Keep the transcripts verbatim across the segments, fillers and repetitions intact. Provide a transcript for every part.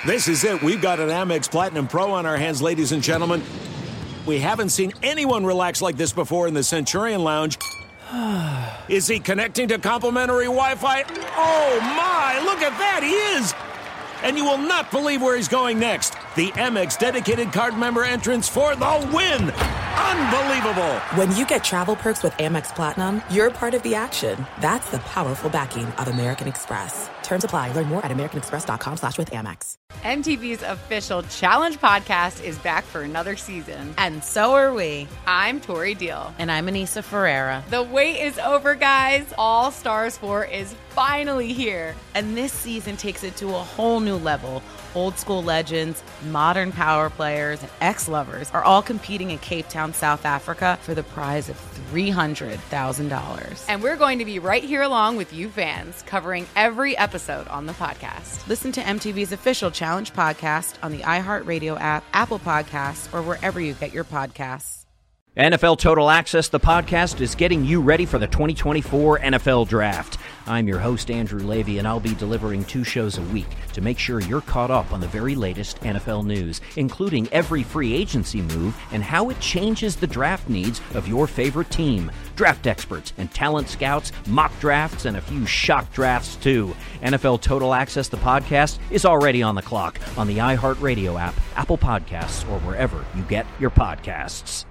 This is it. We've got an Amex Platinum Pro on our hands, ladies and gentlemen. We haven't seen anyone relax like this before in the Centurion Lounge. Is he connecting to complimentary Wi-Fi? Oh, my. Look at that. He is. And you will not believe where he's going next. The Amex dedicated card member entrance for the win. Unbelievable. When you get travel perks with Amex Platinum, you're part of the action. That's the powerful backing of American Express. Terms apply. Learn more at americanexpress.com slash with Amex. M T V's official Challenge podcast is back for another season. And so are we. I'm Tori Deal. And I'm Anissa Ferreira. The wait is over, guys. All Stars four is finally here. And this season takes it to a whole new level. Old school legends, modern power players, and ex-lovers are all competing in Cape Town, South Africa for the prize of three hundred thousand dollars. And we're going to be right here along with you fans, covering every episode on the podcast. Listen to M T V's official Challenge podcast on the iHeartRadio app, Apple Podcasts, or wherever you get your podcasts. N F L Total Access, the podcast, is getting you ready for the twenty twenty-four N F L Draft. I'm your host, Andrew Levy, and I'll be delivering two shows a week to make sure you're caught up on the very latest N F L news, including every free agency move and how it changes the draft needs of your favorite team. Draft experts and talent scouts, mock drafts, and a few shock drafts, too. N F L Total Access, the podcast, is already on the clock on the iHeartRadio app, Apple Podcasts, or wherever you get your podcasts.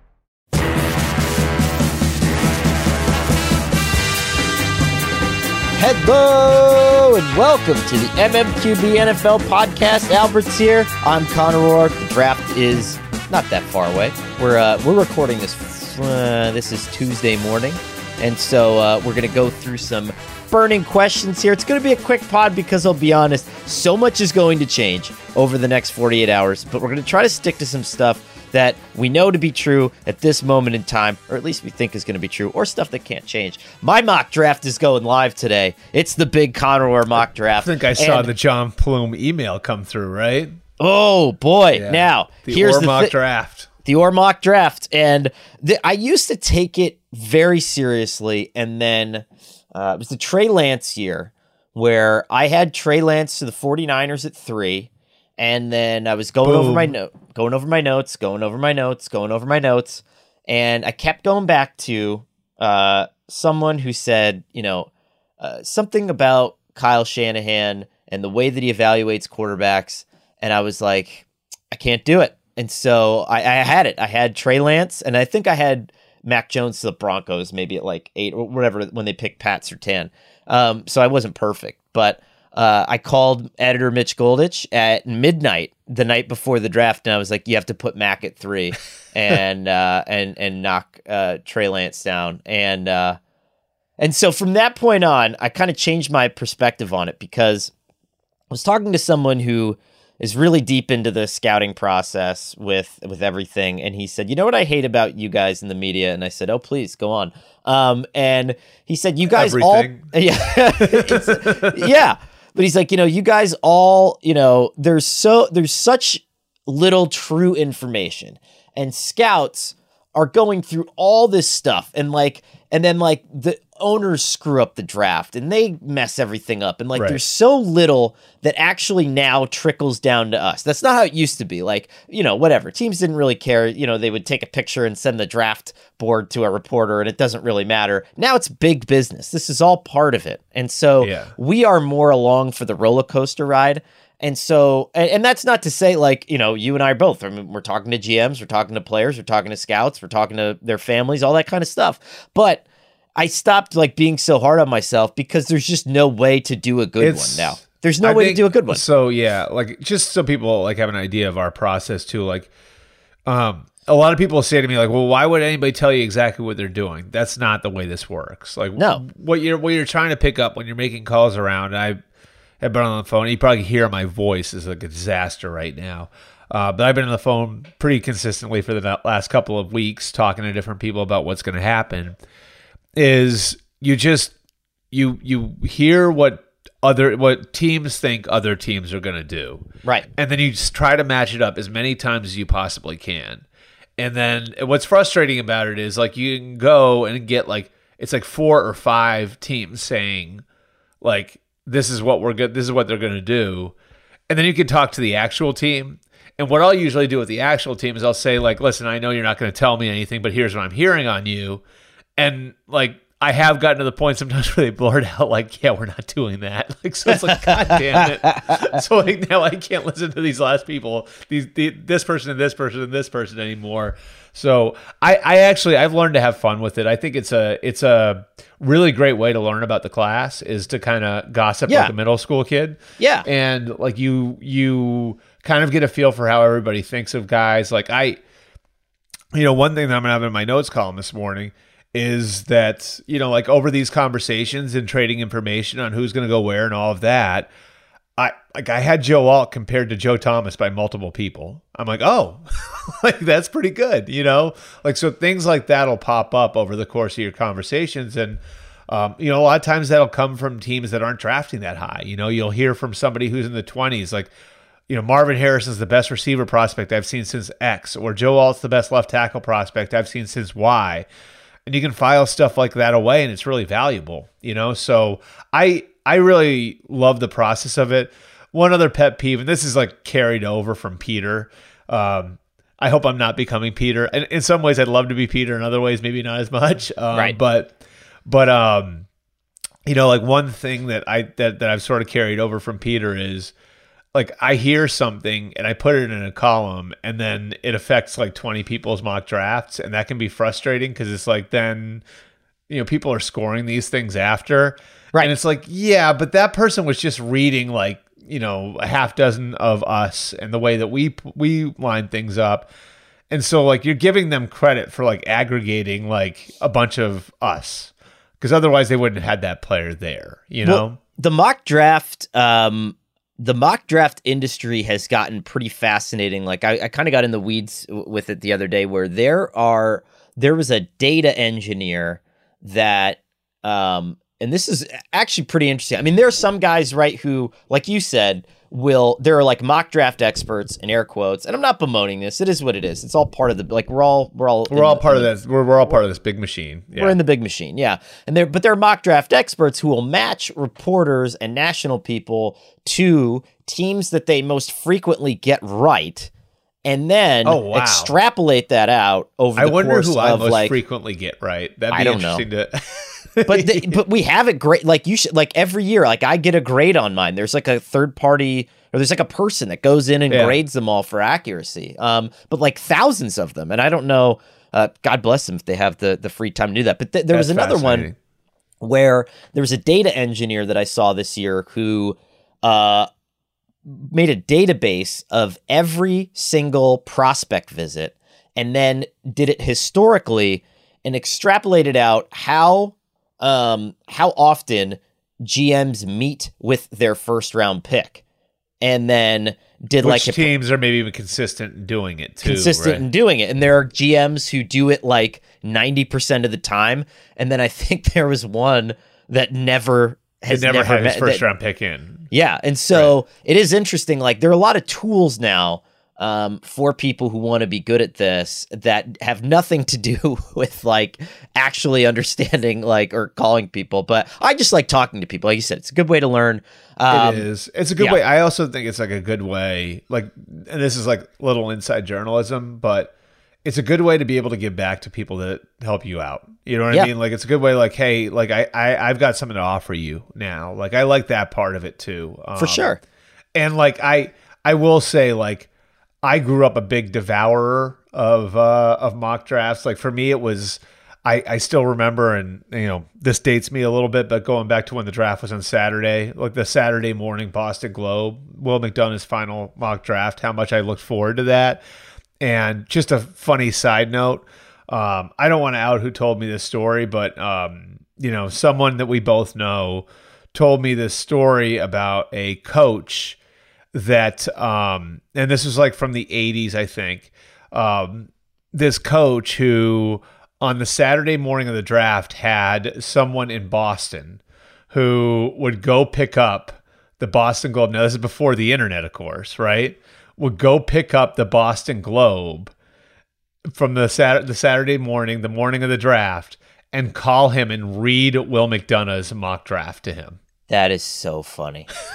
Hello and welcome to the M M Q B N F L podcast. Albert's here. I'm Connor Rourke. The draft is not that far away. We're uh, we're recording this. Uh, this is Tuesday morning, and so uh, we're gonna go through some burning questions here. It's gonna be a quick pod because I'll be honest, so much is going to change over the next forty-eight hours. But we're gonna try to stick to some stuff that we know to be true at this moment in time, or at least we think is going to be true, or stuff that can't change. My mock draft is going live today. It's the big Connor Rourke mock draft. I think I saw and, the John Plume email come through, right? Oh, boy. Yeah. Now, the here's Or the mock thi- draft. The Or mock draft. And the, I used to take it very seriously, and then uh, it was the Trey Lance year, where I had Trey Lance to the 49ers at three, and then I was going Boom. over my note, going over my notes, going over my notes, going over my notes, and I kept going back to uh, someone who said, you know, uh, something about Kyle Shanahan and the way that he evaluates quarterbacks, and I was like, I can't do it. And so I, I had it. I had Trey Lance, and I think I had Mac Jones to the Broncos, maybe at like eight or whatever when they picked Pat Surtain. Um, so I wasn't perfect, but. Uh, I called editor Mitch Goldich at midnight the night before the draft, and I was like, "You have to put Mac at three, and uh, and and knock uh, Trey Lance down." And uh, and so from that point on, I kind of changed my perspective on it because I was talking to someone who is really deep into the scouting process with with everything, and he said, "You know what I hate about you guys in the media?" And I said, "Oh, please go on." Um, and he said, "You guys Everything. all, yeah, it's, yeah." But he's like, you know, you guys all, you know, there's so there's such little true information, and scouts are going through all this stuff, and like, and then like the owners screw up the draft and they mess everything up, and like Right. there's so little that actually now trickles down to us. That's not how it used to be. Like, you know, whatever, teams didn't really care. You know, they would take a picture and send the draft board to a reporter, and it doesn't really matter. Now it's big business. This is all part of it, and so Yeah. we are more along for the roller coaster ride. And so, and, and that's not to say like, you know, you and I are both, I mean, we're talking to G Ms, we're talking to players, we're talking to scouts, we're talking to their families, all that kind of stuff. But I stopped like being so hard on myself because there's just no way to do a good It's- one now. There's no I way think- to do a good one. So yeah, like just so people like have an idea of our process too. Like, um, a lot of people say to me like, "Well, why would anybody tell you exactly what they're doing?" That's not the way this works. Like, No. what you're what you're trying to pick up when you're making calls around. I have been on the phone. You probably hear my voice is like a disaster right now. Uh, but I've been on the phone pretty consistently for the last couple of weeks, talking to different people about what's going to happen. Is you just you you hear what other what teams think other teams are going to do, Right. and then you just try to match it up as many times as you possibly can. And then what's frustrating about it is like you can go and get like it's like four or five teams saying like this is what we're good this is what they're going to do, And then you can talk to the actual team. And what I'll usually do with the actual team is I'll say, like, listen, I know you're not going to tell me anything, but here's what I'm hearing on you. And, like, I have gotten to the point sometimes where they blurt out, like, yeah, we're not doing that. Like, so it's like, God damn it. So, like, now I can't listen to these last people, these the, this person and this person and this person anymore. So I, I actually, I've learned to have fun with it. I think it's a it's a really great way to learn about the class is to kind of gossip Yeah. like a middle school kid. Yeah. And, like, you you kind of get a feel for how everybody thinks of guys. Like, I, you know, one thing that I'm going to have in my notes column this morning is that, you know, like over these conversations and trading information on who's going to go where and all of that, I like I had Joe Alt compared to Joe Thomas by multiple people. I'm like, oh, like that's pretty good, you know? Like, so things like that'll pop up over the course of your conversations. And, um, you know, a lot of times that'll come from teams that aren't drafting that high. You know, you'll hear from somebody who's in the twenties, like, you know, Marvin Harrison's the best receiver prospect I've seen since X, or Joe Alt's the best left tackle prospect I've seen since Y. And you can file stuff like that away, and it's really valuable, you know? So I I really love the process of it. One other pet peeve, and this is like carried over from Peter. Um, I hope I'm not becoming Peter. And in some ways, I'd love to be Peter. In other ways, maybe not as much. Um, Right. But, but um, you know, like one thing that I that that I've sort of carried over from Peter is, like, I hear something and I put it in a column and then it affects like twenty people's mock drafts. And that can be frustrating because it's like, then, you know, people are scoring these things after. Right. And it's like, yeah, but that person was just reading like, you know, a half dozen of us and the way that we, we line things up. And so like, you're giving them credit for like aggregating like a bunch of us, because otherwise they wouldn't have had that player there, you know? Well, the mock draft, um, the mock draft industry has gotten pretty fascinating. Like I, I kind of got in the weeds w- with it the other day, where there are there was a data engineer that, um, and this is actually pretty interesting. I mean, there are some guys, right, who, like you said, will there are like mock draft experts in air quotes, and I'm not bemoaning this. It is what it is. It's all part of the like we're all we're all We're all part of this. We're, we're all part of this big machine. Yeah. We're in the big machine, yeah. And there, but there are mock draft experts who will match reporters and national people to teams that they most frequently get right, and then Oh, wow. extrapolate that out over. I the wonder course who I of most like, frequently get right. That'd be I don't know. interesting to. but they, but we have it great. Like you should like every year. Like I get a grade on mine. There's like a third party, or there's like a person that goes in and Yeah. grades them all for accuracy. Um, but like thousands of them, and I don't know. Uh, God bless them if they have the the free time to do that. But th- there was That's another one fascinating. where there was a data engineer that I saw this year who uh, made a database of every single prospect visit and then did it historically and extrapolated out how um, how often G Ms meet with their first round pick, and then did Which like a teams are maybe even consistent in doing it too. consistent right? in doing it. And there are G Ms who do it like ninety percent of the time. And then I think there was one that never He has never, never, had his met- first that- round pick in. Yeah. And so it is interesting. Like there are a lot of tools now um, for people who want to be good at this that have nothing to do with like actually understanding like or calling people. But I just like talking to people. Like you said, it's a good way to learn. Um, It is. It's a good yeah. way. I also think it's like a good way, like, and this is like little inside journalism, but it's a good way to be able to give back to people that help you out. You know what Yeah. I mean? Like, it's a good way, like, hey, like, I, I, I've got something to offer you now. Like, I like that part of it too. Um, For sure. And like, I, I will say, like, I grew up a big devourer of, uh, of mock drafts. Like, for me, it was, I, I still remember, and you know, this dates me a little bit, but going back to when the draft was on Saturday, like the Saturday morning Boston Globe, Will McDonough's final mock draft, how much I looked forward to that. And just a funny side note, um, I don't want to out who told me this story, but um, you know, someone that we both know told me this story about a coach that, um, and this was like from the eighties, I think, um, this coach who on the Saturday morning of the draft had someone in Boston who would go pick up the Boston Globe. Now, this is before the internet, of course, right? Would go pick up the Boston Globe from the Sat- the Saturday morning, the morning of the draft, and call him and read Will McDonough's mock draft to him. That is so funny.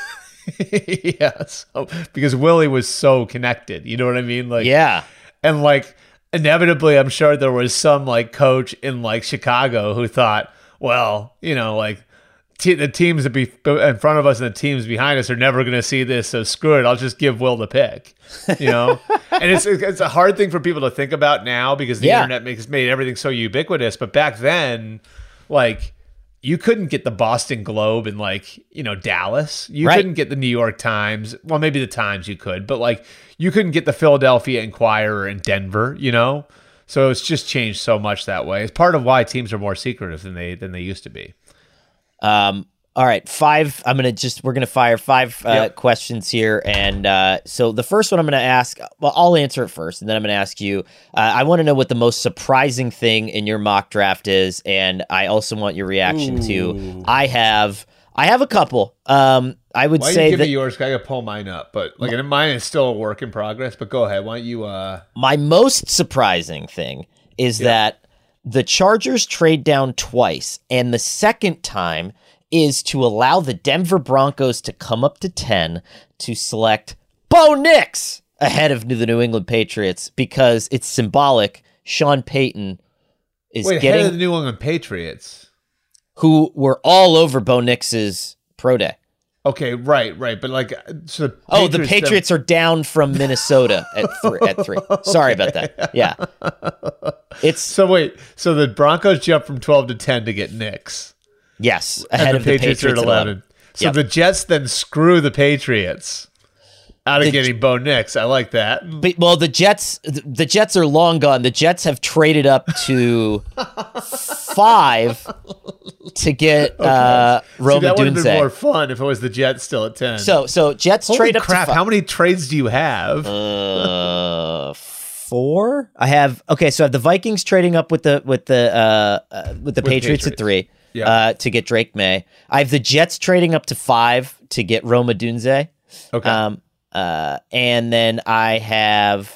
yeah, so, because Willie was so connected. You know what I mean? Like, Yeah. and like inevitably, I'm sure there was some like coach in like Chicago who thought, well, you know, like te- the teams that be in front of us and the teams behind us are never going to see this, so screw it. I'll just give Will the pick. You know, and it's it's a hard thing for people to think about now because the Yeah. internet makes made everything so ubiquitous. But back then, like, you couldn't get the Boston Globe in like, you know, Dallas. You Right. couldn't get the New York Times. Well, maybe the Times you could, but like you couldn't get the Philadelphia Inquirer in Denver, you know? So it's just changed so much that way. It's part of why teams are more secretive than they than they used to be. Um, all right, five. I'm gonna just we're gonna fire five uh, Yep. questions here, and uh, so the first one I'm gonna ask. Well, I'll answer it first, and then I'm gonna ask you. Uh, I want to know what the most surprising thing in your mock draft is, and I also want your reaction to. I have I have a couple. Um, I would Why don't say you give that me yours? 'Cause I gotta pull mine up, but like and mine is still a work in progress. But go ahead. Why don't you? Uh... my most surprising thing is that the Chargers trade down twice, and the second time is to allow the Denver Broncos to come up to ten to select Bo Nix ahead of the New England Patriots because it's symbolic. Sean Payton is Wait, getting ahead of the New England Patriots. who were all over Bo Nix's pro day. Okay, right, right, but like, so the Oh, the Patriots Patriots are down from Minnesota at three. At three. Sorry about that. Yeah, it's So wait, so the Broncos jump from twelve to ten to get Knicks, yes ahead and of the Patriots are at at eleven. So Yep. the Jets then screw the Patriots out of The- getting Bo Nix. I like that. But, well, the Jets, the Jets are long gone. The Jets have traded up to five to get uh, See, Rome that would have been Odunze. more fun if it was the Jets still at ten. So, so Jets holy trade up crap! to How many trades do you have? uh, four. I have okay. So I have the Vikings trading up with the with the uh, uh with the Patriots, at Patriots. three Yeah. uh, to get Drake May. I have the Jets trading up to five to get Rome Odunze. Okay. Um, uh, and then I have,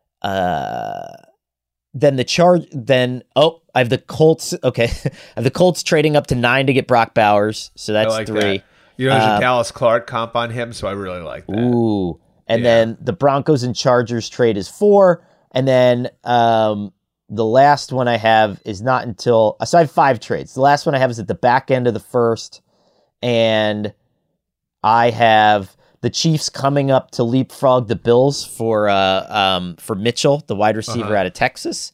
uh, then the charge, then, oh, I have the Colts. Okay. I have the Colts trading up to nine to get Brock Bowers. So that's I like three. that. You know, there's Um, a Dallas Clark comp on him, so I really like that. Ooh. And Yeah. then the Broncos and Chargers trade is four. And then, um, the last one I have is not until, so I have five trades. The last one I have is at the back end of the first. And I have the Chiefs coming up to leapfrog the Bills for uh um for Mitchell, the wide receiver Uh-huh. out of Texas,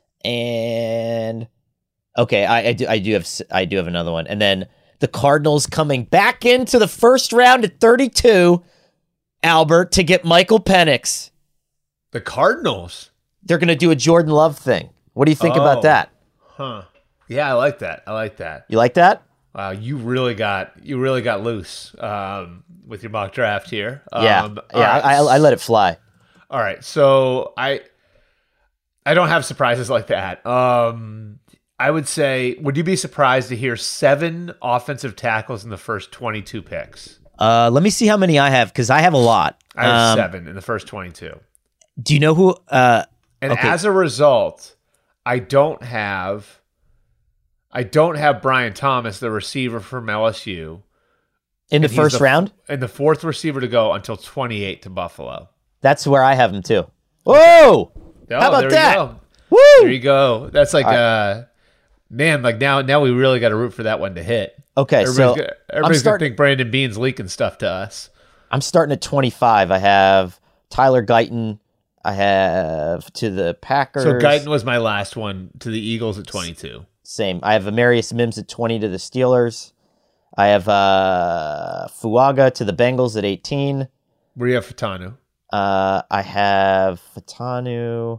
and okay, I, I do I do have s- I do have another one, and then the Cardinals coming back into the first round at thirty-two, Albert, to get Michael Penix. The Cardinals, They're gonna do a Jordan Love thing. What do you think Oh. about that? huh? Yeah, I like that. I like that. You like that? Wow, you really got you really got loose um, with your mock draft here. Yeah, Um, all yeah. right. I, I let it fly. All right, so I I don't have surprises like that. Um, I would say, would you be surprised to hear seven offensive tackles in the first twenty-two picks? Uh, let me see how many I have because I have a lot. I have Um, seven in the first twenty-two, Do you know who? Uh, and okay. as a result, I don't have I don't have Brian Thomas, the receiver from L S U, in the and he's first the- round? and the fourth receiver to go until twenty-eight to Buffalo. That's where I have him too. Whoa! Oh, How about there that? You go. Woo! There you go. That's like, All right. uh, man, like now, now we really got to root for that one to hit. Okay, everybody's so gonna, I'm everybody's gonna starting. think Brandon Bean's leaking stuff to us. I'm starting at twenty-five. I have Tyler Guyton. I have to the Packers. So Guyton was my last one to the Eagles at twenty-two. Same. I have Amarius Mims at twenty to the Steelers. I have uh, Fuaga to the Bengals at eighteen. Where do you have Fatanu? Uh, I have Fatanu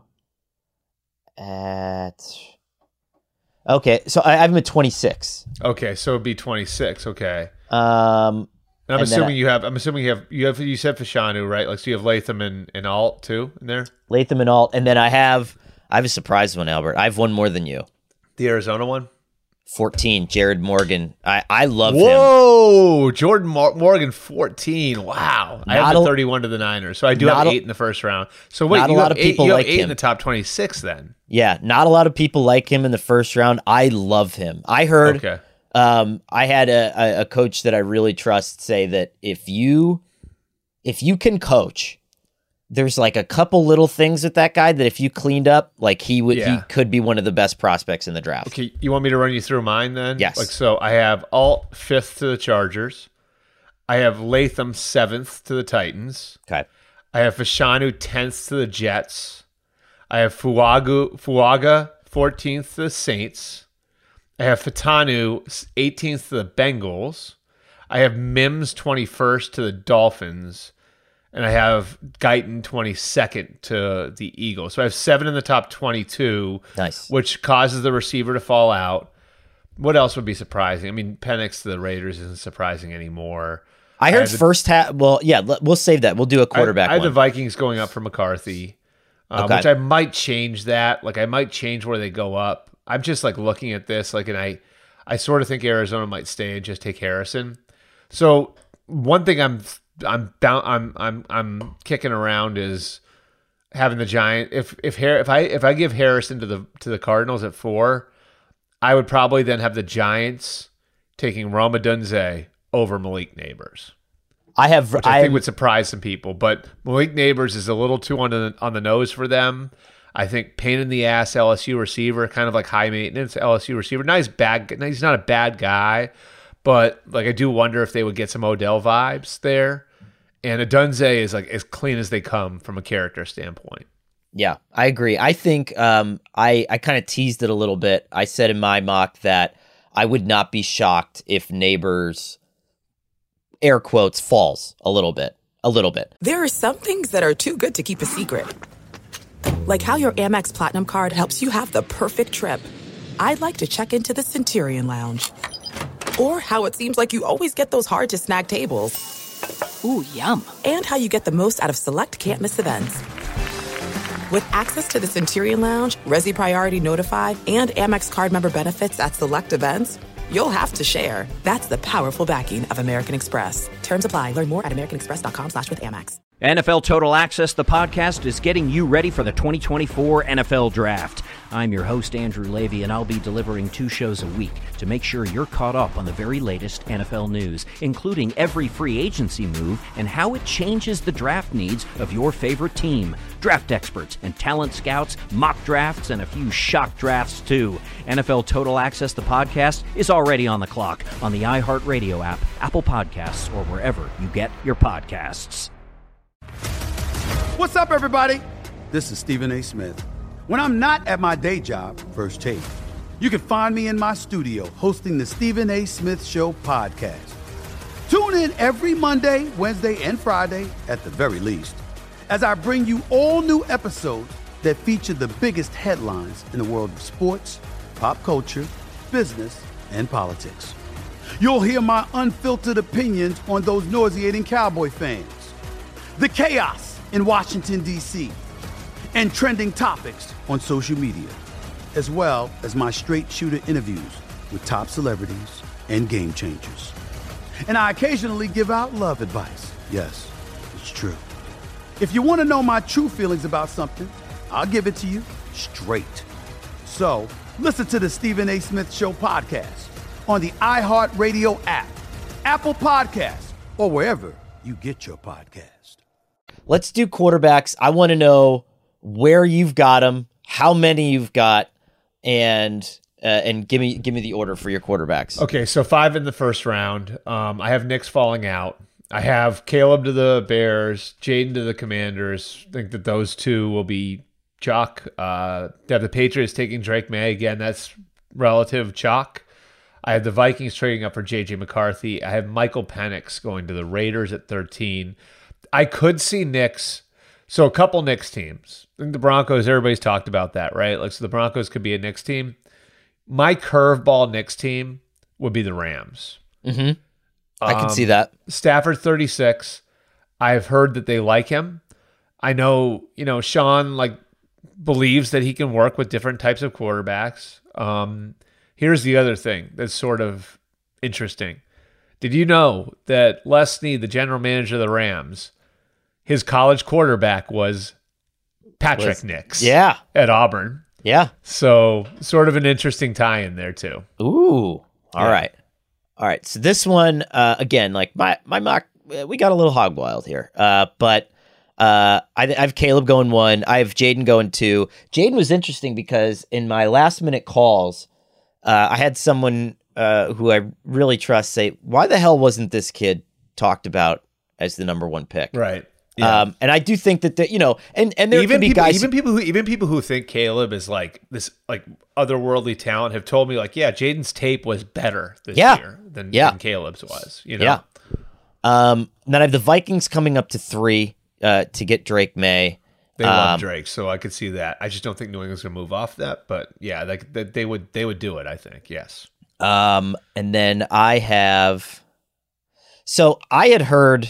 at. Okay, so I I have him at twenty-six. Okay, so it'd be twenty-six. Okay, Um, and I'm And then assuming I- you have. I'm assuming you have. You have. You said Fashanu, right? Like, so you have Latham and, and Alt too in there. Latham and Alt, and then I have I have a surprise one, Albert. I have one more than you. The Arizona one. fourteen, Jared Morgan. I I love him. Whoa, Jordan Mor- Morgan, fourteen. Wow, I Not have a- the thirty-one to the Niners, so I do not have a- eight in the first round. So wait, not a you lot have of eight, people you have like eight in him. the top twenty-six then. Yeah, not a lot of people like him in the first round. I love him. I heard. Okay. Um, I had a, a, a coach that I really trust say that if you if you can coach, there's like a couple little things with that guy that if you cleaned up, like he would, Yeah. he could be one of the best prospects in the draft. Okay, you want me to run you through mine then? Yes. Like so, I have Alt fifth to the Chargers. I have Latham seventh to the Titans. Okay. I have Fashanu tenth to the Jets. I have Fuagu, Fuaga fourteenth to the Saints. I have Fatanu eighteenth to the Bengals. I have Mims twenty-first to the Dolphins. And I have Guyton twenty-second to the Eagles. So I have seven in the top twenty-two, Nice. which causes the receiver to fall out. What else would be surprising? I mean, Penix to the Raiders isn't surprising anymore. I heard had the- first half. Well, yeah, let- we'll save that. We'll do a quarterback I, I had one. the Vikings going up for McCarthy, uh, Okay. which I might change that. Like I might change where they go up. I'm just like looking at this, like, and I, I sort of think Arizona might stay and just take Harrison. So one thing I'm, I'm down, I'm, I'm, I'm kicking around is having the Giant. If if Har- if I if I give Harrison to the to the Cardinals at four, I would probably then have the Giants taking Roma Dunze over Malik Neighbors. I have. Which I I think would surprise some people, but Malik Neighbors is a little too on the on the nose for them. I think pain in the ass L S U receiver, kind of like high maintenance L S U receiver. Nice bad. He's not a bad guy, but like I do wonder if they would get some Odell vibes there. And Adunze is like as clean as they come from a character standpoint. Yeah, I agree. I think um, I I kind of teased it a little bit. I said in my mock that I would not be shocked if Neighbors, air quotes, falls a little bit, a little bit. There are some things that are too good to keep a secret. Like how your Amex Platinum card helps you have the perfect trip. I'd like to check into the Centurion Lounge. Or how it seems like you always get those hard-to-snag tables. Ooh, yum. And how you get the most out of select can't-miss events. With access to the Centurion Lounge, Resi Priority Notified, and Amex card member benefits at select events, you'll have to share. That's the powerful backing of American Express. Terms apply. Learn more at americanexpress.com slash with Amex. N F L Total Access, the podcast, is getting you ready for the twenty twenty-four N F L Draft. I'm your host, Andrew Levy, and I'll be delivering two shows a week to make sure you're caught up on the very latest N F L news, including every free agency move and how it changes the draft needs of your favorite team. Draft experts and talent scouts, mock drafts, and a few shock drafts, too. N F L Total Access, the podcast, is already on the clock on the iHeartRadio app, Apple Podcasts, or wherever you get your podcasts. What's up, everybody? This is Stephen A. Smith. When I'm not at my day job, First Take, you can find me in my studio hosting the Stephen A. Smith Show podcast. Tune in every Monday, Wednesday, and Friday, at the very least, as I bring you all new episodes that feature the biggest headlines in the world of sports, pop culture, business, and politics. You'll hear my unfiltered opinions on those nauseating Cowboy fans, the chaos in Washington, D C, and trending topics on social media, as well as my straight shooter interviews with top celebrities and game changers. And I occasionally give out love advice. Yes, it's true. If you want to know my true feelings about something, I'll give it to you straight. So listen to the Stephen A. Smith Show podcast on the iHeartRadio app, Apple Podcasts, or wherever you get your podcast. Let's do quarterbacks. I want to know where you've got them, how many you've got, and uh, and give me give me the order for your quarterbacks. Okay, so five in the first round. Um, I have Knicks falling out. I have Caleb to the Bears, Jaden to the Commanders. I think that those two will be chalk. Uh, I have the Patriots taking Drake May. Again, that's relative chalk. I have the Vikings trading up for J J McCarthy. I have Michael Penix going to the Raiders at thirteen. I could see Knicks. So a couple Knicks teams. I think the Broncos, everybody's talked about that, right? Like, so the Broncos could be a Knicks team. My curveball Knicks team would be the Rams. Mm-hmm. I can Um, see that. Stafford, thirty-six. I've heard that they like him. I know, you know, Sean like believes that he can work with different types of quarterbacks. Um, here's the other thing that's sort of interesting. Did you know that Les Snead, the general manager of the Rams, his college quarterback was Patrick Was- Nix Yeah. at Auburn? Yeah. So sort of an interesting tie-in there too. Ooh. All Yeah. right. All right. So this one, uh, again, like my, my mock we got a little hog wild here. Uh, but uh, I, I have Caleb going one. I have Jaden going two. Jaden was interesting because in my last minute calls, uh, I had someone uh, who I really trust say, "Why the hell wasn't this kid talked about as the number one pick?" Right. Yeah. Um, and I do think that the, you know, and and there even can be people, guys, even people who even people who think Caleb is like this like otherworldly talent have told me like, yeah, Jaden's tape was better this Yeah. year than, Yeah. than Caleb's was. You know. Yeah. Um, and then I have the Vikings coming up to three uh, to get Drake May. They love Um, Drake, so I could see that. I just don't think New England's gonna move off that, but yeah, like they, they would they would do it. I think yes. Um, and then I have, so I had heard,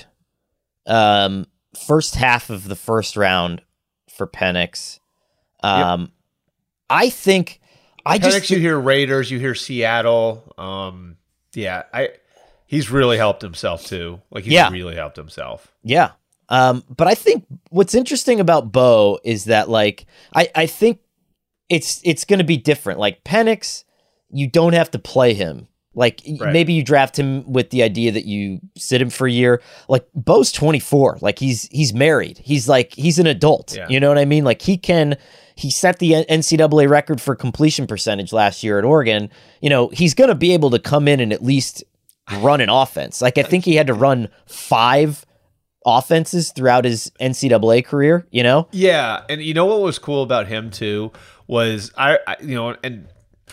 um, first half of the first round for Penix. Um, yep. I think I Penix, just you hear Raiders, you hear Seattle. Um, yeah, I he's really helped himself too. Like he's Yeah. really helped himself. Yeah. Um, but I think what's interesting about Bo is that like I, I think it's it's gonna be different. Like Penix, you don't have to play him. Like Right. maybe you draft him with the idea that you sit him for a year. Like Bo's twenty-four. Like he's he's married. He's like he's an adult. Yeah. You know what I mean? Like he can he set the N C double A record for completion percentage last year at Oregon. You know, he's gonna be able to come in and at least run an offense. Like I think he had to run five offenses throughout his N C double A career, you know? Yeah, and you know what was cool about him too was I, I you know, and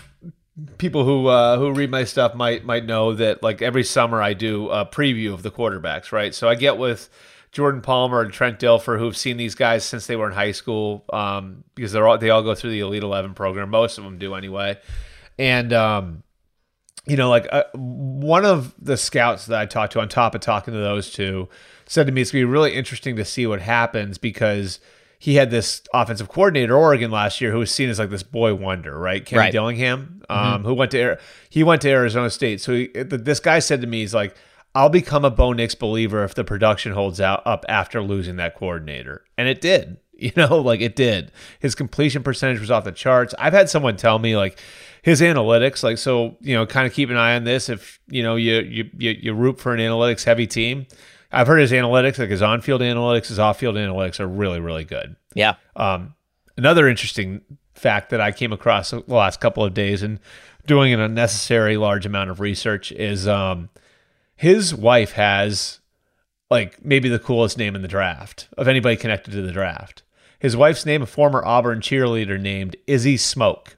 people who uh, who read my stuff might might know that like every summer I do a preview of the quarterbacks, right? So I get with Jordan Palmer and Trent Dilfer, who've seen these guys since they were in high school, um, because they're all they all go through the Elite Eleven program. Most of them do anyway, and um, you know, like uh, one of the scouts that I talked to, on top of talking to those two, said to me it's gonna be really interesting to see what happens because he had this offensive coordinator, Oregon, last year, who was seen as like this boy wonder, right? Kenny Right. Dillingham, um, Mm-hmm. who went to he went to Arizona State. So he, this guy said to me, he's like, "I'll become a Bo Nix believer if the production holds out up after losing that coordinator," and it did. You know, like it did. His completion percentage was off the charts. I've had someone tell me like his analytics, like so, you know, kind of keep an eye on this if you know you you you, you root for an analytics heavy team. I've heard his analytics, like his on-field analytics, his off-field analytics are really, really good. Yeah. Um, another interesting fact that I came across the last couple of days and doing an unnecessary large amount of research is um, his wife has like maybe the coolest name in the draft of anybody connected to the draft. His wife's name, a former Auburn cheerleader named Izzy Smoke.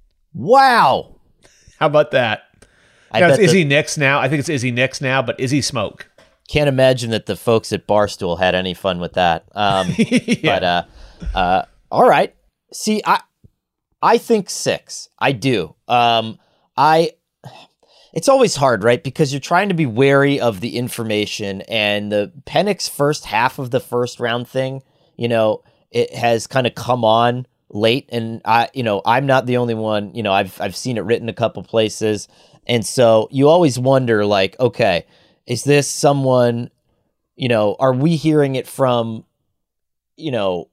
Wow. How about that? I Now, it's bet Izzy the- Nix now. I think it's Izzy Nix now, but Izzy Smoke. Can't imagine that the folks at Barstool had any fun with that. Um, Yeah. But uh, uh, all right. See, I I think six. I do. Um, I. It's always hard, right? Because you're trying to be wary of the information, and the Penix first half of the first round thing, you know, it has kind of come on late, and I, you know, I'm not the only one. You know, I've I've seen it written a couple places, and so you always wonder, like, okay. Is this someone, you know, are we hearing it from, you know,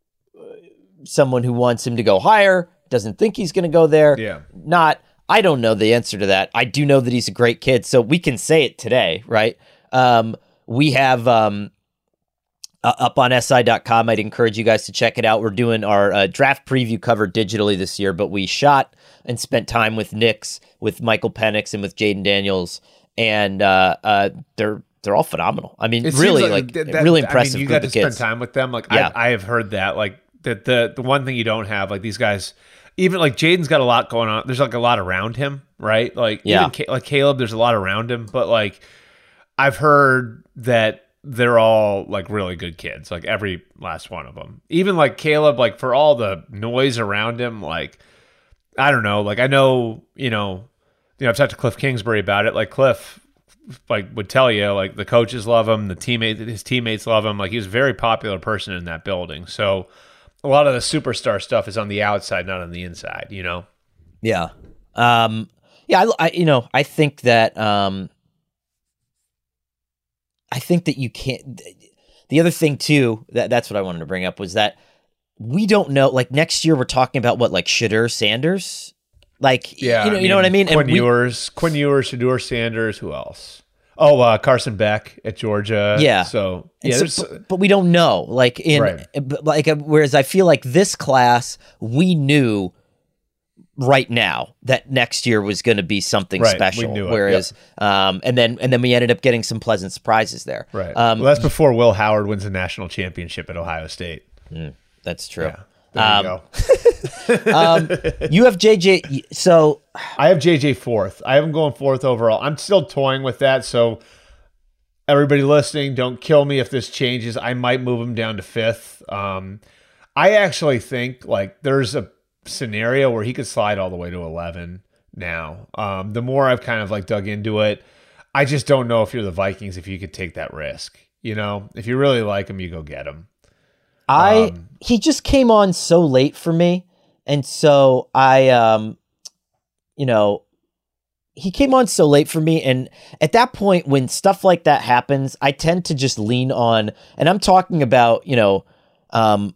someone who wants him to go higher, doesn't think he's going to go there? Yeah. Not, I don't know the answer to that. I do know that he's a great kid, so we can say it today, right? Um, we have um, uh, up on S I dot com. I'd encourage you guys to check it out. We're doing our uh, draft preview cover digitally this year, but we shot and spent time with Nix, with Michael Penix, and with Jaden Daniels. And uh, uh, they're they're all phenomenal. I mean, It really, seems like, that- that- really I mean, impressive you group got to of kids. spend time with them. Like Yeah. I, I have heard that. Like the the the one thing you don't have, like these guys, even like Jaden's got a lot going on. There's like a lot around him, right? Like Yeah. even Ca- like Caleb, there's a lot around him. But like I've heard that they're all like really good kids. Like every last one of them. Even like Caleb, like for all the noise around him, like I don't know. Like I know, you know, you know, I've talked to Cliff Kingsbury about it. Like Cliff, like would tell you, like the coaches love him, the teammate, his teammates love him. Like he was a very popular person in that building. So a lot of the superstar stuff is on the outside, not on the inside. You know. Yeah. Um, yeah. I, I, you know, I think that, um, I think that you can't, the other thing too, that that's what I wanted to bring up was that we don't know, like next year we're talking about what, like Shadur Sanders? Like, Yeah, you know, you know what I mean? Quinn And we- Ewers, Quinn Ewers, Shadur Sanders. Who else? Oh, uh, Carson Beck at Georgia. Yeah. So, And yeah, so- there's- but, but we don't know. Like in Right. but like uh, whereas I feel like this class we knew right now that next year was going to be something Right, we special. knew it, Whereas um and then and then we ended up getting some pleasant surprises there. right. Um well, that's before Will Howard wins the national championship at Ohio State. that's true. Yeah. There Um, you go. um you have J J so I have J J fourth. I have him going fourth overall. I'm still toying with that. So everybody listening, don't kill me if this changes. I might move him down to fifth. Um, I actually think like there's a scenario where he could slide all the way to eleven now. Um, the more I've kind of like dug into it, I just don't know if you're the Vikings, if you could take that risk. You know, if you really like him, you go get him. I Um, he just came on so late for me, and so I um you know he came on so late for me, and at that point when stuff like that happens, I tend to just lean on, and I'm talking about you know um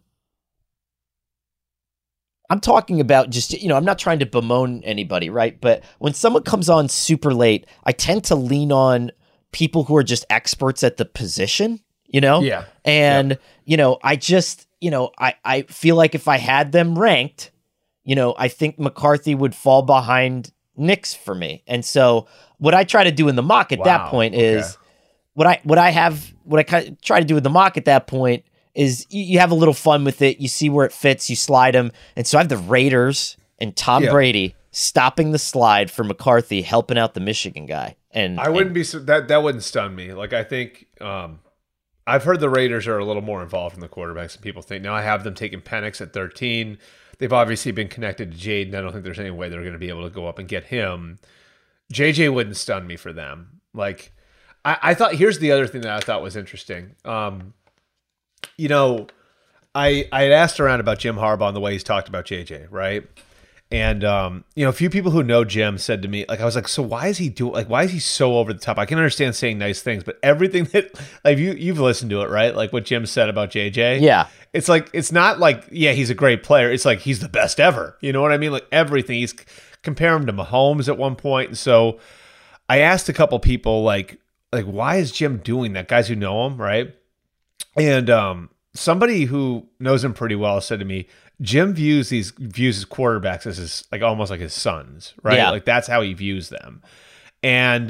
I'm talking about just you know I'm not trying to bemoan anybody, right? But when someone comes on super late, I tend to lean on people who are just experts at the position. You know? Yeah. And, Yep. you know, I just, you know, I, I feel like if I had them ranked, you know, I think McCarthy would fall behind Nix for me. And so what I try to do in the mock at that Wow, point okay. is what I, what I have, what I kind of try to do with the mock at that point is you, you have a little fun with it. You see where it fits, you slide them. And so I have the Raiders and Tom Yeah. Brady stopping the slide for McCarthy, helping out the Michigan guy. And I wouldn't and, be so, that that wouldn't stun me. Like I think um, I've heard the Raiders are a little more involved in the quarterbacks than people think. Now I have them taking Penix at thirteen. They've obviously been connected to Jaden. I don't think there's any way they're going to be able to go up and get him. J J wouldn't stun me for them. Like I, I thought. Here's the other thing that I thought was interesting. Um, you know, I I had asked around about Jim Harbaugh and the way he's talked about J J, right? And, um, you know, a few people who know Jim said to me, like, I was like, so why is he doing, like, why is he so over the top? I can understand saying nice things, but everything that, like, you, you've listened to it, right? Like what Jim said about J J. Yeah. It's like, it's not like, yeah, he's a great player. It's like, he's the best ever. You know what I mean? Like everything. He's comparing him to Mahomes at one point. And so I asked a couple people, like, like, why is Jim doing that? Guys who know him, right? And, um, somebody who knows him pretty well said to me, Jim views these views his quarterbacks as his like almost like his sons, right? Yeah. Like that's how he views them. And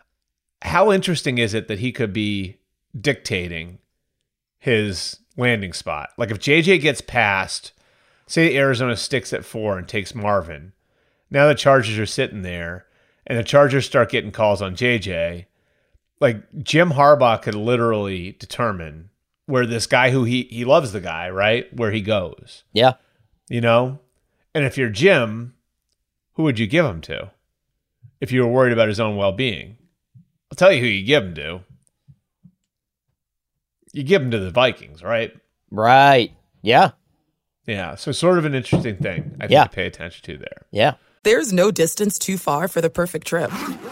how interesting is it that he could be dictating his landing spot? Like if J J gets past, say Arizona sticks at four and takes Marvin, now the Chargers are sitting there and the Chargers start getting calls on J J. Like Jim Harbaugh could literally determine where this guy who he he loves the guy, right? Where he goes. Yeah. You know? And if you're Jim, who would you give him to? If you were worried about his own well-being. I'll tell you who you give him to. You give him to the Vikings, right? Right. Yeah. Yeah. So sort of an interesting thing I think Yeah. to pay attention to there. Yeah. There's no distance too far for the perfect trip.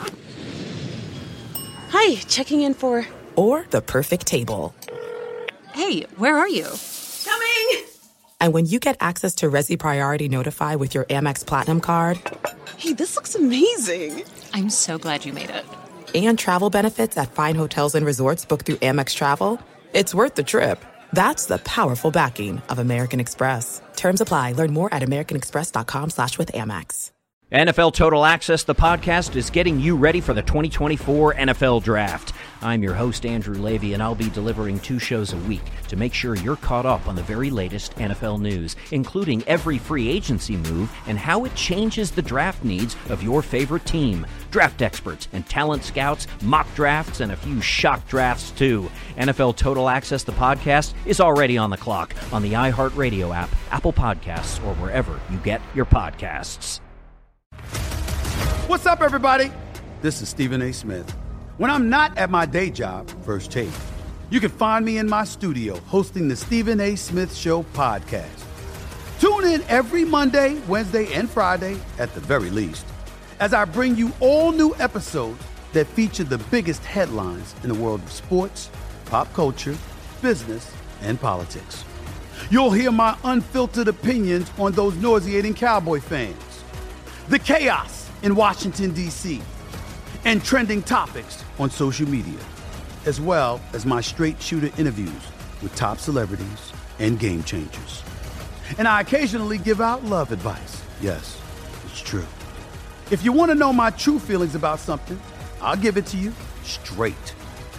Hi, checking in for... Or the perfect table. Hey, where are you? Coming! And when you get access to Resi Priority Notify with your Amex Platinum card... Hey, this looks amazing! I'm so glad you made it. And travel benefits at fine hotels and resorts booked through Amex Travel, it's worth the trip. That's the powerful backing of American Express. Terms apply. Learn more at americanexpress.com slash with Amex. N F L Total Access, the podcast, is getting you ready for the twenty twenty-four N F L Draft. I'm your host, Andrew Levy, and I'll be delivering two shows a week to make sure you're caught up on the very latest N F L news, including every free agency move and how it changes the draft needs of your favorite team. Draft experts and talent scouts, mock drafts, and a few shock drafts, too. N F L Total Access, the podcast, is already on the clock on the iHeartRadio app, Apple Podcasts, or wherever you get your podcasts. What's up, everybody? This is Stephen A. Smith. When I'm not at my day job, First Take, you can find me in my studio hosting the Stephen A. Smith Show podcast. Tune in every Monday, Wednesday, and Friday, at the very least, as I bring you all new episodes that feature the biggest headlines in the world of sports, pop culture, business, and politics. You'll hear my unfiltered opinions on those nauseating Cowboy fans, the chaos in Washington, D C, and trending topics on social media, as well as my straight shooter interviews with top celebrities and game changers. And I occasionally give out love advice. Yes, it's true. If you want to know my true feelings about something, I'll give it to you straight.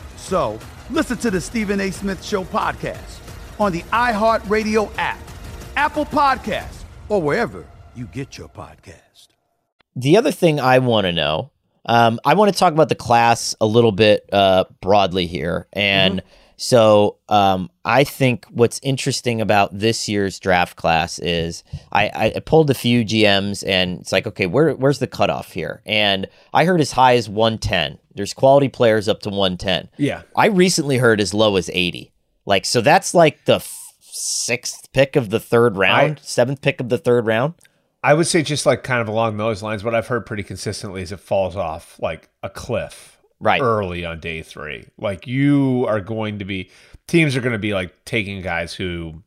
So listen to the Stephen A. Smith Show podcast on the iHeartRadio app, Apple Podcasts, or wherever you get your podcast. The other thing I want to know, um, I want to talk about the class a little bit uh, broadly here. And mm-hmm. so um, I think what's interesting about this year's draft class is I, I pulled a few G Ms and it's like, okay, where where's the cutoff here? And I heard as high as one ten. There's quality players up to one ten. Yeah. I recently heard as low as eighty. Like, so that's like the f- sixth pick of the third round, I, seventh pick of the third round. I would say just like kind of along those lines, what I've heard pretty consistently is it falls off like a cliff right early on day three. Like you are going to be, teams are going to be like taking guys who,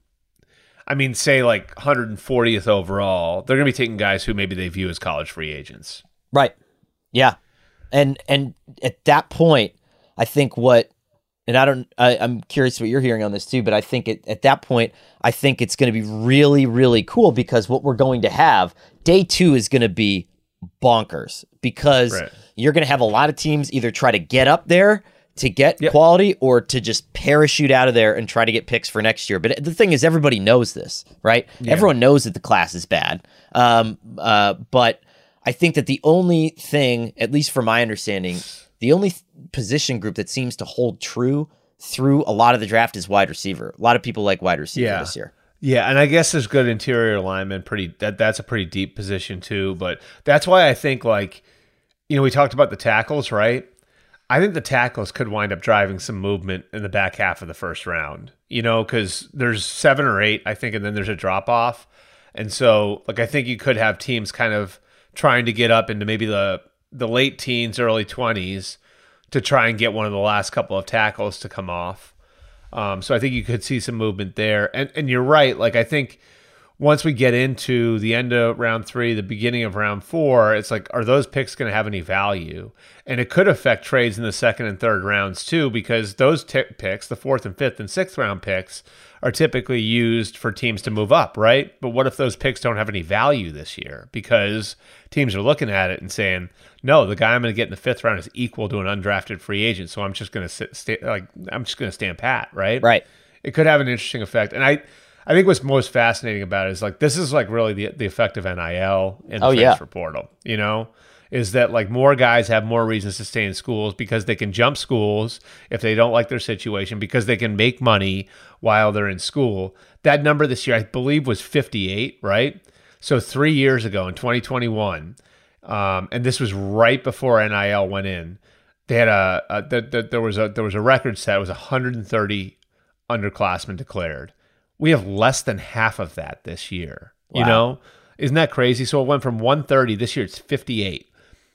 I mean, say like one hundred fortieth overall, they're going to be taking guys who maybe they view as college free agents. Right. Yeah. And, and at that point, I think what, and I don't, I, I'm curious what you're hearing on this too, but I think it, at that point, I think it's going to be really, really cool because what we're going to have, day two is going to be bonkers because right. you're going to have a lot of teams either try to get up there to get yep. quality or to just parachute out of there and try to get picks for next year. But the thing is, everybody knows this, right? Yeah. Everyone knows that the class is bad. Um, uh, but I think that the only thing, at least from my understanding, the only th- position group that seems to hold true through a lot of the draft is wide receiver. A lot of people like wide receiver yeah. this year. Yeah, and I guess there's good interior linemen. Pretty that that's a pretty deep position too. But that's why I think like, you know, we talked about the tackles, right? I think the tackles could wind up driving some movement in the back half of the first round. You know, because there's seven or eight, I think, and then there's a drop off, and so like I think you could have teams kind of trying to get up into maybe the the late teens, early twenties to try and get one of the last couple of tackles to come off. Um, so I think you could see some movement there. And and you're right. Like, I think once we get into the end of round three, the beginning of round four, it's like, are those picks going to have any value? And it could affect trades in the second and third rounds too, because those t- picks, the fourth and fifth and sixth round picks, are typically used for teams to move up, right? But what if those picks don't have any value this year? Because teams are looking at it and saying, no, the guy I'm going to get in the fifth round is equal to an undrafted free agent, so I'm just going to sit, stay, like I'm just going to stand pat, right? Right. It could have an interesting effect, and I, I think what's most fascinating about it is like this is like really the the effect of N I L and the oh, transfer yeah. portal. You know, is that like more guys have more reasons to stay in schools because they can jump schools if they don't like their situation because they can make money while they're in school. That number this year, I believe, was fifty-eight, right? So three years ago in twenty twenty-one. Um, and this was right before N I L went in. They had a, a the, the, there was a there was a record set. It was one hundred thirty underclassmen declared. We have less than half of that this year. Wow. You know, isn't that crazy? So it went from one hundred thirty this year. It's fifty-eight.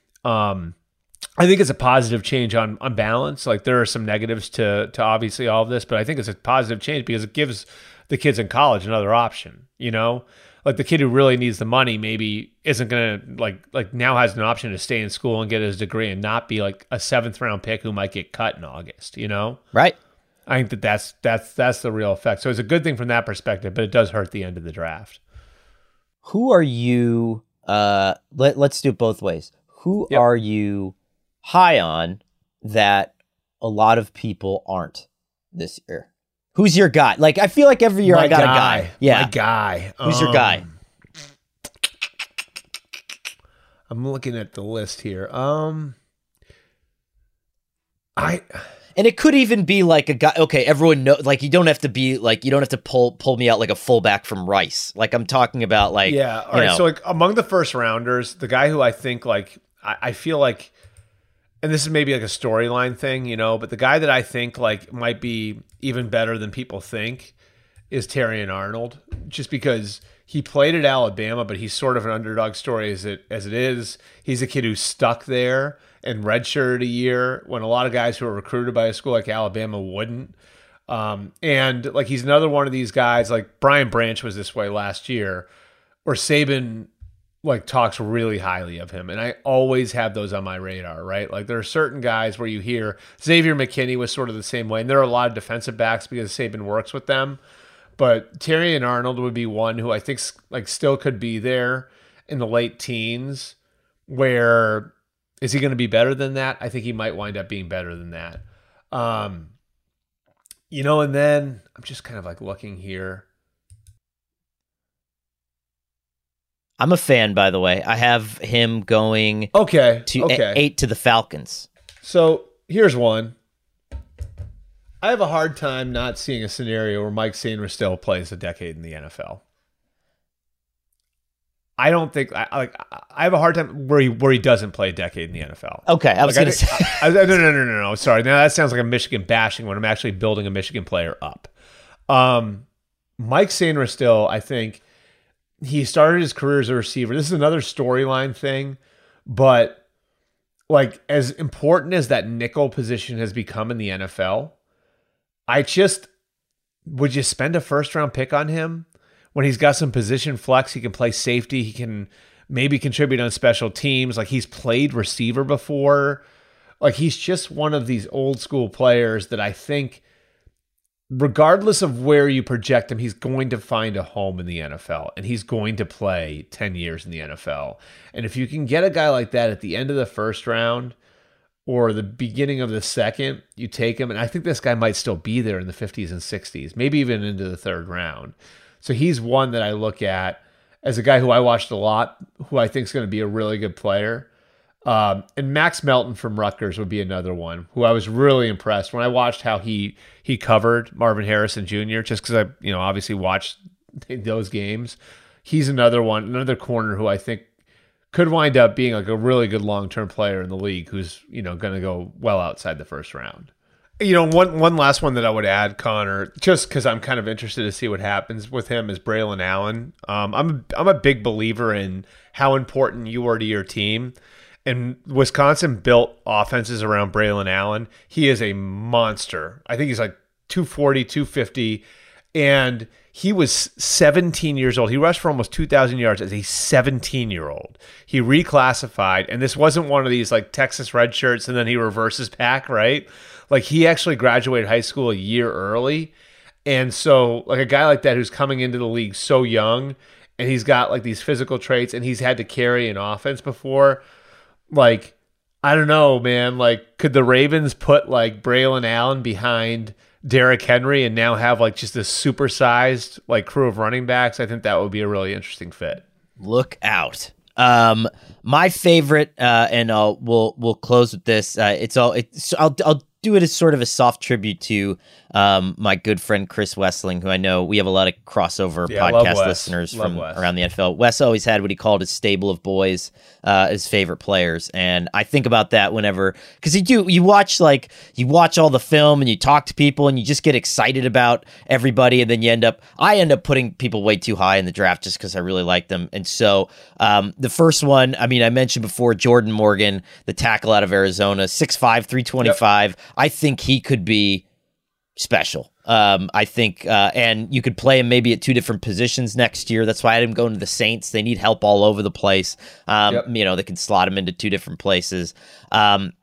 Um, I think it's a positive change on on balance. Like there are some negatives to to obviously all of this, but I think it's a positive change because it gives the kids in college another option. You know. Like the kid who really needs the money maybe isn't going to like, like now has an option to stay in school and get his degree and not be like a seventh round pick who might get cut in August, you know? Right. I think that that's, that's, that's the real effect. So it's a good thing from that perspective, but it does hurt the end of the draft. Who are you, uh, let, let's do it both ways. Who yep. are you high on that a lot of people aren't this year? Who's your guy? Like, I feel like every year My I got guy. a guy. Yeah. My guy. Who's um, your guy? I'm looking at the list here. Um, I and it could even be like a guy. Okay, everyone know. Like, you don't have to be like you don't have to pull pull me out like a fullback from Rice. Like, I'm talking about like yeah. All right. Know. So like among the first rounders, the guy who I think like I, I feel like. And this is maybe like a storyline thing, you know, but the guy that I think like might be even better than people think is Terrion Arnold, just because he played at Alabama, but he's sort of an underdog story as it as it is. He's a kid who's stuck there and redshirted a year when a lot of guys who are recruited by a school like Alabama wouldn't. Um, and like he's another one of these guys, like Brian Branch was this way last year, where Saban like talks really highly of him, and I always have those on my radar, right? Like there are certain guys where you hear Xavier McKinney was sort of the same way, and there are a lot of defensive backs because Saban works with them, but Terry and Arnold would be one who I think like still could be there in the late teens. Where is he going to be better than that? I think he might wind up being better than that. Um, you know, and then I'm just kind of like looking here. I'm a fan, by the way. I have him going okay, to okay. A- eight to the Falcons. So here's one. I have a hard time not seeing a scenario where Mike Sainristil plays a decade in the N F L. I don't think I like. I have a hard time where he where he doesn't play a decade in the N F L. Okay, I was like, going to say. I, I, no, no, no, no, no. Sorry. Now that sounds like a Michigan bashing when I'm actually building a Michigan player up. Um, Mike Sainristil, I think. He started his career as a receiver. This is another storyline thing, but like as important as that nickel position has become in the N F L, I just, would you spend a first round pick on him when he's got some position flex? He can play safety. He can maybe contribute on special teams. Like he's played receiver before. Like he's just one of these old school players that I think, regardless of where you project him, he's going to find a home in the N F L, and he's going to play ten years in the N F L. And if you can get a guy like that at the end of the first round or the beginning of the second, you take him. And I think this guy might still be there in the fifties and sixties, maybe even into the third round. So he's one that I look at as a guy who I watched a lot, who I think is going to be a really good player. Um, and Max Melton from Rutgers would be another one who I was really impressed when I watched how he he covered Marvin Harrison Junior just because I, you know, obviously watched those games. He's another one, another corner who I think could wind up being like a really good long-term player in the league who's, you know, going to go well outside the first round. You know, one one last one that I would add, Connor, just because I'm kind of interested to see what happens with him, is Braylon Allen. Um, I'm I'm a big believer in how important you are to your team. And Wisconsin built offenses around Braylon Allen. He is a monster. I think he's like two forty, two fifty. And he was seventeen years old. He rushed for almost two thousand yards as a seventeen-year-old. He reclassified, and this wasn't one of these like Texas red shirts and then he reverses back, right? Like he actually graduated high school a year early. And so like a guy like that who's coming into the league so young, and he's got like these physical traits, and he's had to carry an offense before. Like, I don't know, man. Like, could the Ravens put like Braylon Allen behind Derrick Henry and now have like just this supersized like crew of running backs? I think that would be a really interesting fit. Look out. Um, my favorite, uh, and I'll, we'll we'll close with this. Uh, it's all. It's I'll I'll do it as sort of a soft tribute to um my good friend Chris Wessling, who I know we have a lot of crossover yeah, podcast listeners love from Wes. Around the N F L. Wes always had what he called his stable of boys, uh, his favorite players, and I think about that whenever, because you do you watch like you watch all the film and you talk to people and you just get excited about everybody, and then you end up I end up putting people way too high in the draft just because I really like them, and so um the first one, I mean, I mentioned before Jordan Morgan, the tackle out of Arizona, six five, three twenty-five. Yep. I think he could be special. Um, I think, uh, and you could play him maybe at two different positions next year. That's why I had him going to the Saints. They need help all over the place. Um, yep. You know, they can slot him into two different places. Um,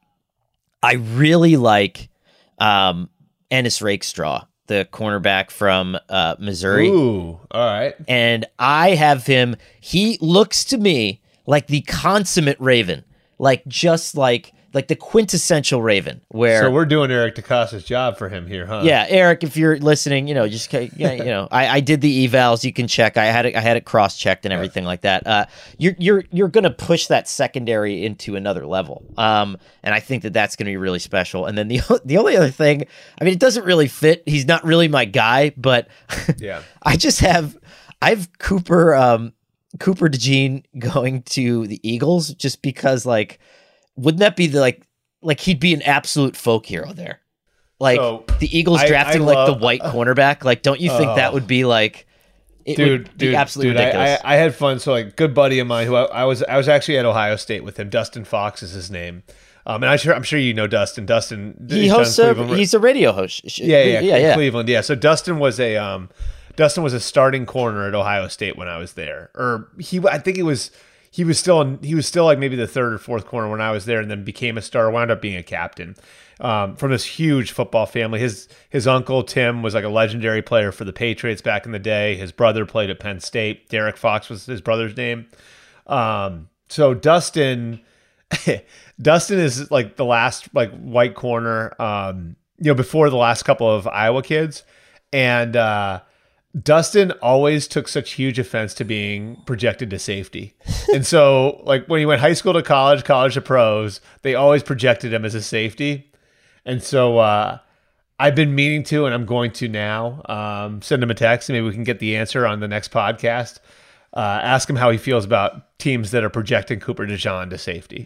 I really like um, Ennis Rakestraw, the cornerback from uh, Missouri. Ooh, all right. And I have him, he looks to me like the consummate Raven, like just like, like the quintessential Raven, where so we're doing Eric DeCosta's job for him here, huh? Yeah, Eric, if you're listening, you know, just yeah, you know, I, I did the evals. You can check. I had it. I had it cross checked and everything like that. Uh, you're you're you're gonna push that secondary into another level. Um, and I think that that's gonna be really special. And then the the only other thing, I mean, it doesn't really fit. He's not really my guy, but yeah, I just have I have Cooper um Cooper DeJean going to the Eagles just because like. Wouldn't that be the like like he'd be an absolute folk hero there? Like so, the Eagles drafting I, I like love, the white cornerback. Like, don't you think uh, that would be like it dude, would be dude, absolutely dude, ridiculous? I, I, I had fun. So like good buddy of mine who I, I was I was actually at Ohio State with him. Dustin Fox is his name. Um, and I'm sure I'm sure you know Dustin. Dustin he hosts a, he's a radio host. Yeah, yeah, yeah, yeah. Cleveland. Yeah. So Dustin was a um Dustin was a starting corner at Ohio State when I was there. Or he I think he was he was still in, he was still like maybe the third or fourth corner when I was there, and then became a star. Wound up being a captain um, from this huge football family. His his uncle Tim was like a legendary player for the Patriots back in the day. His brother played at Penn State. Derek Fox was his brother's name. Um, so Dustin, Dustin is like the last like white corner. Um, you know, before the last couple of Iowa kids, and. Uh, Dustin always took such huge offense to being projected to safety. And so like when he went high school to college, college to pros, they always projected him as a safety. And so uh, I've been meaning to, and I'm going to now, um, send him a text and maybe we can get the answer on the next podcast. Uh, ask him how he feels about teams that are projecting Cooper DeJean to safety.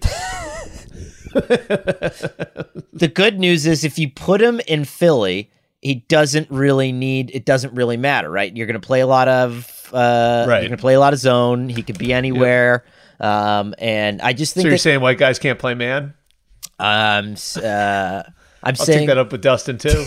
The good news is if you put him in Philly, he doesn't really need, it doesn't really matter, right? You're going to play a lot of, uh, right. you're going to play a lot of zone. He could be anywhere. Yep. Um, and I just think So you're that, saying white guys can't play man? Um, uh, I'm I'll saying take that up with Dustin too.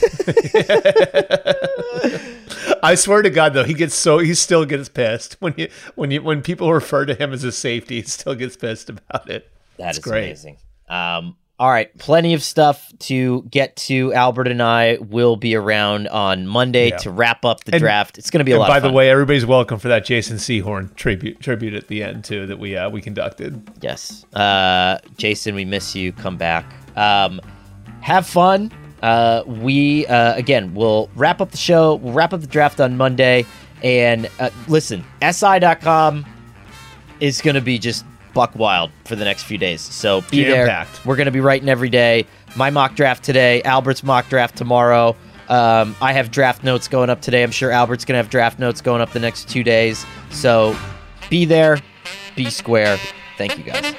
I swear to God, though, he gets so he still gets pissed when you when you when people refer to him as a safety. He still gets pissed about it. That it's is great. amazing. Um, all right, plenty of stuff to get to. Albert and I will be around on Monday Yeah. to wrap up the And- draft. It's going to be a And lot by of fun. the way, everybody's welcome for that Jason Sehorn tribute tribute at the end too that we uh, we conducted. Yes, uh, Jason, we miss you. Come back. Um, have fun. Uh, we uh, again, we'll wrap up the show. We'll wrap up the draft on Monday. And uh, listen, S I dot com is going to be just buck wild for the next few days. So be Jam-packed. there. We're going to be writing every day. My mock draft today, Albert's mock draft tomorrow. Um, I have draft notes going up today. I'm sure Albert's going to have draft notes going up the next two days. So be there, be square. Thank you, guys.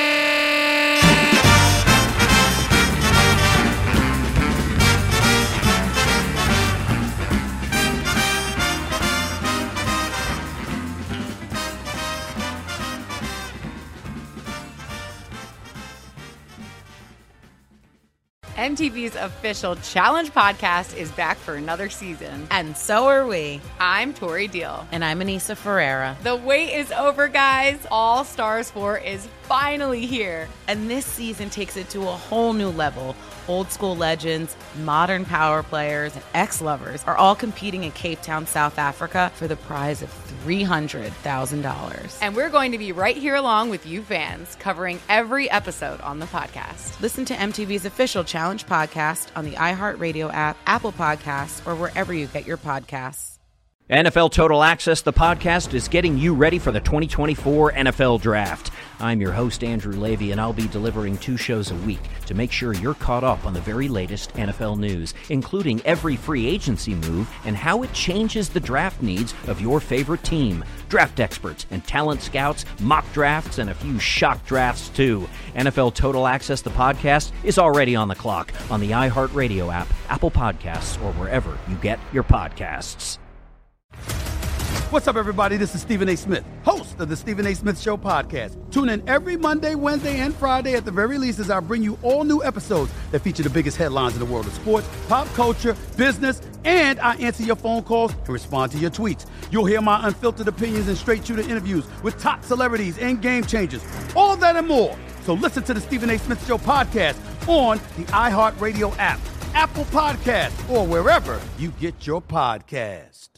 M T V's official Challenge podcast is back for another season. And so are we. I'm Tori Deal. And I'm Anissa Ferreira. The wait is over, guys. All Stars four is finally here. And this season takes it to a whole new level. Old school legends, modern power players, and ex-lovers are all competing in Cape Town, South Africa for the prize of three hundred thousand dollars. And we're going to be right here along with you fans, covering every episode on the podcast. Listen to M T V's official Challenge podcast on the iHeartRadio app, Apple Podcasts, or wherever you get your podcasts. N F L Total Access, the podcast, is getting you ready for the twenty twenty-four N F L Draft. I'm your host, Andrew Levy, and I'll be delivering two shows a week to make sure you're caught up on the very latest N F L news, including every free agency move and how it changes the draft needs of your favorite team. Draft experts and talent scouts, mock drafts, and a few shock drafts, too. N F L Total Access, the podcast, is already on the clock on the iHeartRadio app, Apple Podcasts, or wherever you get your podcasts. What's up, everybody? This is Stephen A. Smith, host of the Stephen A. Smith Show podcast. Tune in every Monday, Wednesday, and Friday at the very least as I bring you all new episodes that feature the biggest headlines in the world of sports, pop culture, business, and I answer your phone calls and respond to your tweets. You'll hear my unfiltered opinions and straight-shooter interviews with top celebrities and game changers. All that and more. So listen to the Stephen A. Smith Show podcast on the iHeartRadio app, Apple Podcasts, or wherever you get your podcast.